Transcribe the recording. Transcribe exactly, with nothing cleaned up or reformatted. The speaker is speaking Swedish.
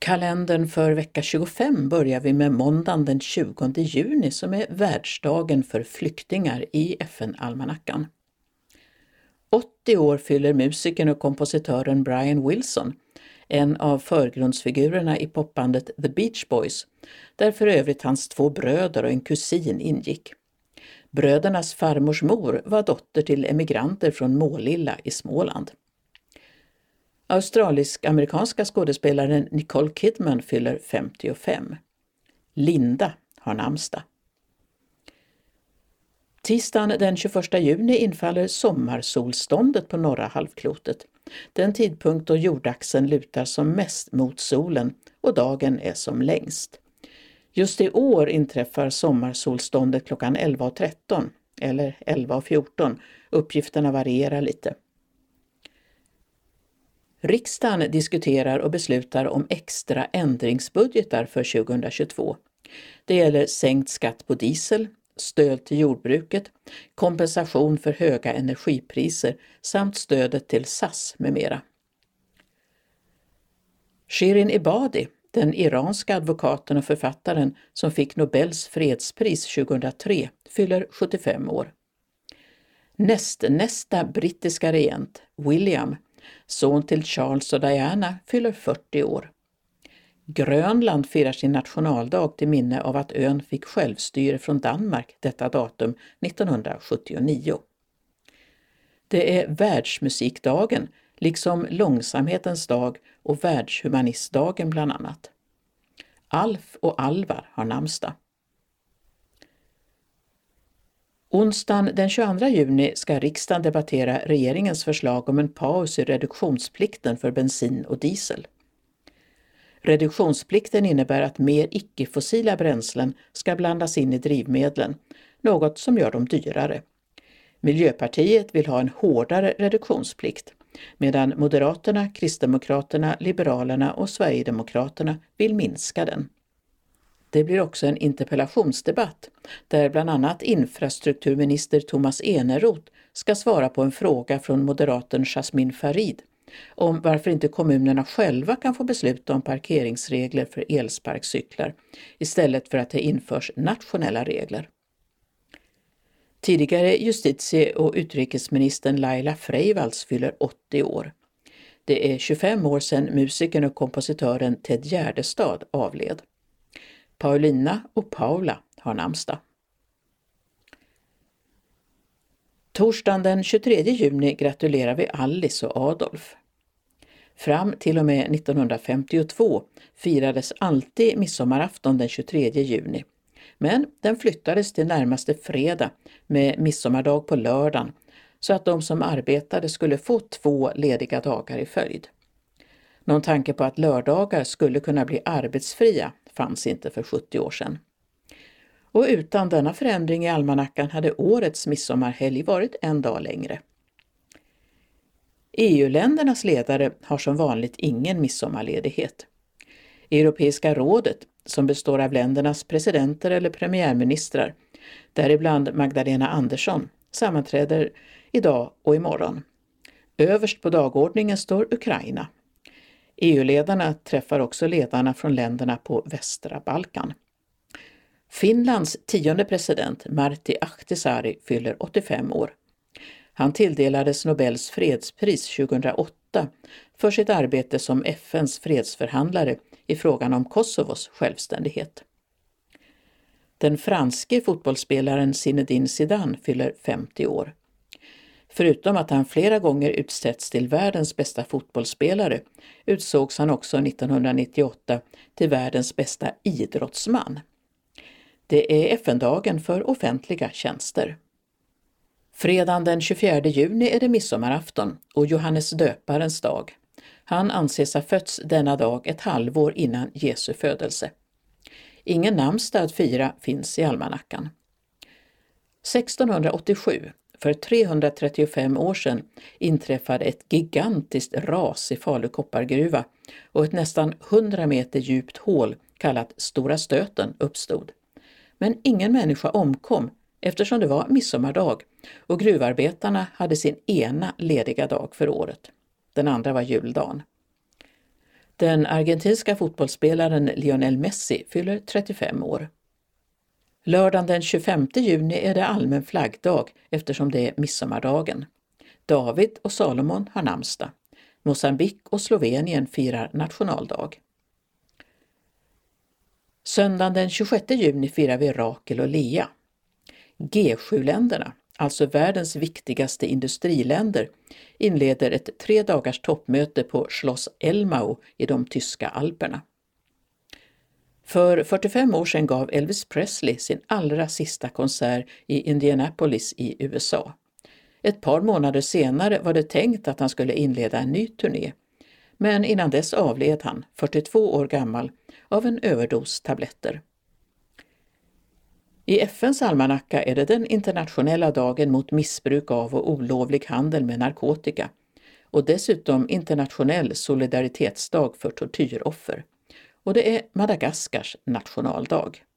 Kalendern för vecka tjugofem börjar vi med måndagen den tjugonde juni som är världsdagen för flyktingar i F N-almanackan. åttio år fyller musikern och kompositören Brian Wilson, en av förgrundsfigurerna i popbandet The Beach Boys, där för övrigt hans två bröder och en kusin ingick. Brödernas farmors mor var dotter till emigranter från Målilla i Småland. Australisk-amerikanska skådespelaren Nicole Kidman fyller femtiofem. Linda har namnsdag. Tisdagen den tjugoförsta juni infaller sommarsolståndet på norra halvklotet. Den tidpunkt då jordaxeln lutar som mest mot solen och dagen är som längst. Just i år inträffar sommarsolståndet klockan elva och tretton eller elva och fjorton. Uppgifterna varierar lite. Riksdagen diskuterar och beslutar om extra ändringsbudgetar för tjugohundratjugotvå. Det gäller sänkt skatt på diesel, stöd till jordbruket, kompensation för höga energipriser samt stödet till S A S med mera. Shirin Ebadi, den iranska advokaten och författaren som fick Nobels fredspris tjugohundratre, fyller sjuttiofem år. Näst, nästa brittiska regent, William, son till Charles och Diana, fyller fyrtio år. Grönland firar sin nationaldag till minne av att ön fick självstyre från Danmark detta datum nittonhundrasjuttionio. Det är världsmusikdagen, liksom långsamhetens dag och världshumanistdagen bland annat. Alf och Alvar har namnsdag. Onsdagen den tjugoandra juni ska riksdagen debattera regeringens förslag om en paus i reduktionsplikten för bensin och diesel. Reduktionsplikten innebär att mer icke-fossila bränslen ska blandas in i drivmedlen, något som gör dem dyrare. Miljöpartiet vill ha en hårdare reduktionsplikt, medan Moderaterna, Kristdemokraterna, Liberalerna och Sverigedemokraterna vill minska den. Det blir också en interpellationsdebatt där bland annat infrastrukturminister Thomas Eneroth ska svara på en fråga från moderaten Jasmin Farid om varför inte kommunerna själva kan få besluta om parkeringsregler för elsparkcyklar istället för att det införs nationella regler. Tidigare justitie- och utrikesministern Laila Freivalds fyller åttio år. Det är tjugofem år sedan musikern och kompositören Ted Gärdestad avled. Paulina och Paula har namnsdag. Torsdagen den tjugotredje juni gratulerar vi Alice och Adolf. Fram till och med nittonhundrafemtiotvå firades alltid midsommarafton den tjugotredje juni. Men den flyttades till närmaste fredag med midsommardag på lördagen så att de som arbetade skulle få två lediga dagar i följd. Någon tanke på att lördagar skulle kunna bli arbetsfria fanns inte för sjuttio år sedan. Och utan denna förändring i almanackan hade årets midsommarhelg varit en dag längre. E U-ländernas ledare har som vanligt ingen midsommarledighet. Europeiska rådet, som består av ländernas presidenter eller premiärministrar, däribland Magdalena Andersson, sammanträder idag och imorgon. Överst på dagordningen står Ukraina. E U-ledarna träffar också ledarna från länderna på västra Balkan. Finlands tionde president Martti Ahtisaari fyller åttiofem år. Han tilldelades Nobels fredspris tjugohundraåtta för sitt arbete som F N:s fredsförhandlare i frågan om Kosovos självständighet. Den franske fotbollsspelaren Zinedine Zidane fyller femtio år. Förutom att han flera gånger utsetts till världens bästa fotbollsspelare utsågs han också nittonhundranittioåtta till världens bästa idrottsman. Det är F N-dagen för offentliga tjänster. Fredagen den tjugofjärde juni är det midsommarafton och Johannes döparens dag. Han anses ha fötts denna dag ett halvår innan Jesu födelse. Ingen namnsdag att fira finns i almanackan. sextonhundraåttiosju, för trehundratrettiofem år sedan, inträffade ett gigantiskt ras i Falu koppargruva och ett nästan hundra meter djupt hål kallat Stora stöten uppstod. Men ingen människa omkom eftersom det var midsommardag och gruvarbetarna hade sin ena lediga dag för året. Den andra var juldagen. Den argentinska fotbollsspelaren Lionel Messi fyller trettiofem år. Lördagen den tjugofemte juni är det allmän flaggdag eftersom det är midsommardagen. David och Salomon har namnsdag. Mosambik och Slovenien firar nationaldag. Söndagen den tjugosjätte juni firar vi Rakel och Lea. G sju-länderna, alltså världens viktigaste industriländer, inleder ett tre dagars toppmöte på Schloss Elmau i de tyska alperna. För fyrtiofem år sedan gav Elvis Presley sin allra sista konsert i Indianapolis i U S A. Ett par månader senare var det tänkt att han skulle inleda en ny turné, men innan dess avled han, fyrtiotvå år gammal, av en överdos tabletter. I F N:s almanacka är det den internationella dagen mot missbruk av och olovlig handel med narkotika och dessutom internationell solidaritetsdag för tortyroffer. Och det är Madagaskars nationaldag.